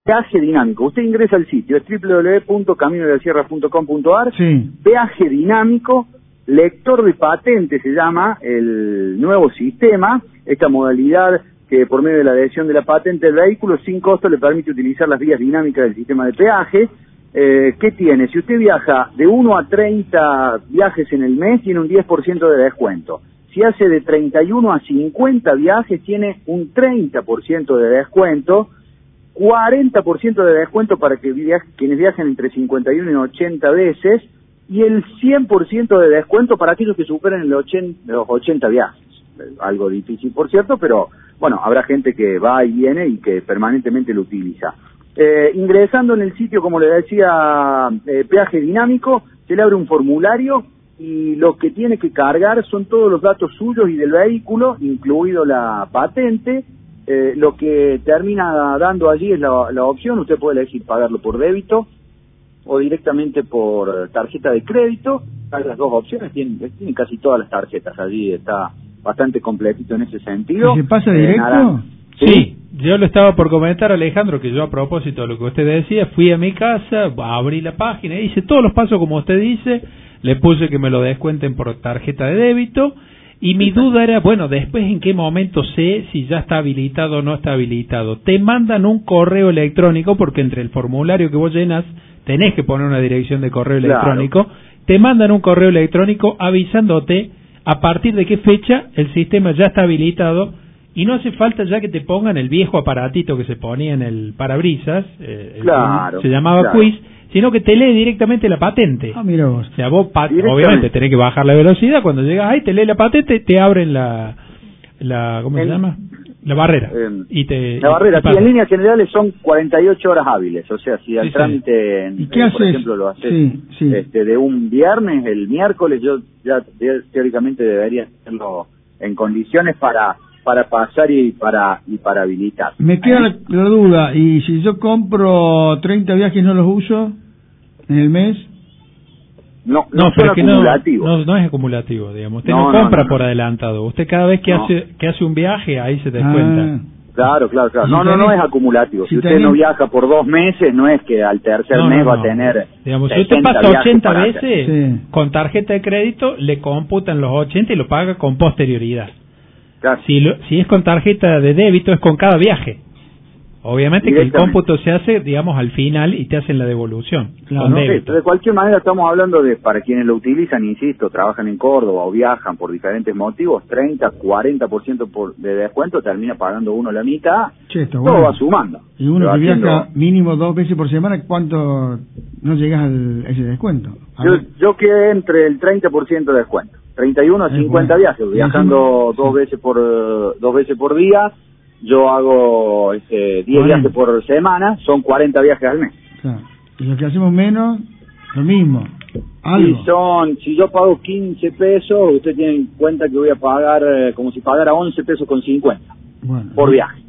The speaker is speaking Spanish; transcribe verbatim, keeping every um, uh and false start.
Peaje dinámico. Usted ingresa al sitio, es doble u doble u doble u punto camino de la sierra punto com punto a r. Sí. Peaje dinámico, lector de patente se llama el nuevo sistema, esta modalidad que por medio de la adhesión de la patente del vehículo sin costo le permite utilizar las vías dinámicas del sistema de peaje. Eh, ¿Qué tiene? Si usted viaja de uno a treinta viajes en el mes, tiene un diez por ciento de descuento. Si hace de treinta y uno a cincuenta viajes, tiene un treinta por ciento de descuento. cuarenta por ciento de descuento para que viaje, quienes viajen entre cincuenta y uno y ochenta veces, y el cien por ciento de descuento para aquellos que superen el ochenta, los ochenta viajes. Algo difícil, por cierto, pero bueno, habrá gente que va y viene y que permanentemente lo utiliza. Eh, ingresando en el sitio, como le decía, eh, Peaje Dinámico, se le abre un formulario y lo que tiene que cargar son todos los datos suyos y del vehículo, incluido la patente. Eh, lo que termina dando allí es la, la opción, usted puede elegir pagarlo por débito o directamente por tarjeta de crédito. Hay las dos opciones, tienen, tienen casi todas las tarjetas, allí está bastante completito en ese sentido. ¿Y se pasa eh, directo? nada, ¿sí? Sí, yo lo estaba por comentar, Alejandro, que yo a propósito de lo que usted decía, fui a mi casa, abrí la página, hice todos los pasos como usted dice, le puse que me lo descuenten por tarjeta de débito. Y mi duda era, bueno, después en qué momento sé si ya está habilitado o no está habilitado. Te mandan un correo electrónico, porque entre el formulario que vos llenas tenés que poner una dirección de correo Claro. electrónico. Te mandan un correo electrónico avisándote a partir de qué fecha el sistema ya está habilitado, y no hace falta ya que te pongan el viejo aparatito que se ponía en el parabrisas, eh, Claro, se llamaba claro. Quiz, sino que te lee directamente la patente. Ah, mira vos. O sea, vos pa- Directamente. obviamente tenés que bajar la velocidad, cuando llegas ahí te lee la patente, te abren la, la ¿cómo En- se llama? La barrera. Eh, y te, La y barrera, te sí, pasa. en líneas generales son cuarenta y ocho horas hábiles, o sea, si al Sí, sí. trámite, en- ¿Y qué eh, haces? por ejemplo, lo haces Sí, sí. Este, de un viernes, el miércoles, yo ya te- teóricamente debería hacerlo en condiciones para para pasar y para y para habilitar. Me queda ¿Eh? la, la duda, ¿y si yo compro treinta viajes y no los uso en el mes? No, no, No, son pero es que no, acumulativos. no, no es acumulativo, digamos. Usted No, no, no, compra no, no. por adelantado. Usted cada vez que No. hace que hace un viaje, ahí se descuenta. Ah, Claro, claro, claro. Si No, no, no tenés- es acumulativo. Si, si usted tenés- no viaja por dos meses, no es que al tercer No, mes no, va no. a tener Digamos, si usted sesenta pasa viajes ochenta para veces, hacer. Sí. con tarjeta de crédito le computan los ochenta y lo paga con posterioridad. Claro. Si, lo, si es con tarjeta de débito, es con cada viaje. Obviamente que el Directamente. cómputo se hace, digamos, al final y te hacen la devolución. Claro. con No, Sí, débito. de cualquier manera estamos hablando de, para quienes lo utilizan, insisto, trabajan en Córdoba o viajan por diferentes motivos, treinta, cuarenta por ciento por, de descuento, termina pagando uno la mitad, che, está todo bueno. va sumando. Y uno Va que haciendo- viaja mínimo dos veces por semana, ¿cuánto no llegas al, a ese descuento? A Yo, ver. yo quedé entre el treinta por ciento de descuento, treinta y uno a Es cincuenta bueno. viajes, Y viajando encima- dos sí. veces por eh, dos veces por día, yo hago este, diez cuarenta. viajes por semana, son cuarenta viajes al mes. Claro. Y los que hacemos menos, lo mismo. Algo. Si son, si yo pago quince pesos, usted tiene en cuenta que voy a pagar eh, como si pagara once pesos con cincuenta Bueno, por viaje.